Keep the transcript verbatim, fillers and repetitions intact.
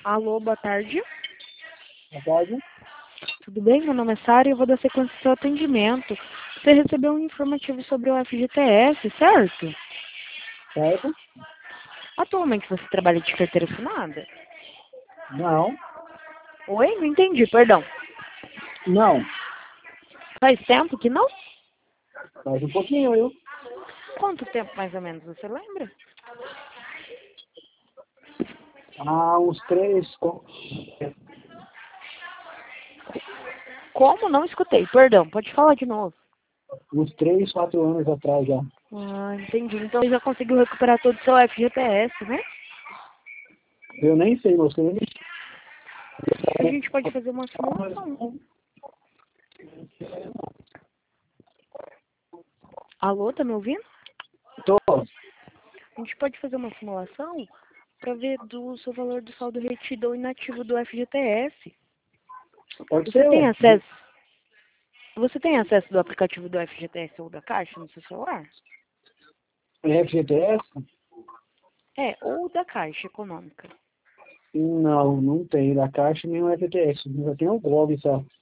Alô, boa tarde. Boa tarde. Tudo bem? Meu nome é Sara e eu vou dar sequência ao seu atendimento. Você recebeu um informativo sobre o F G T S, certo? Certo? Atualmente você trabalha de carteira assinada? Não. Oi? Não entendi, perdão. Não. Faz tempo que não? Faz um pouquinho, viu? Quanto tempo mais ou menos, você lembra? Há uns três... co- Como? Não escutei, perdão. Pode falar de novo. Uns três, quatro anos atrás já. Ah, entendi. Então já conseguiu recuperar todo o seu F G T S, né? Eu nem sei, mas eu nem... A gente pode fazer uma simulação. Alô, tá me ouvindo? Tô. A gente pode fazer uma simulação para ver do seu valor do saldo retido ou inativo do F G T S. Pode Você ser, tem ué. acesso? Você tem acesso do aplicativo do F G T S ou da Caixa no seu celular? F G T S? É, ou da Caixa Econômica. Não, não tem. Da Caixa nem o F G T S. Já tem o Gov só.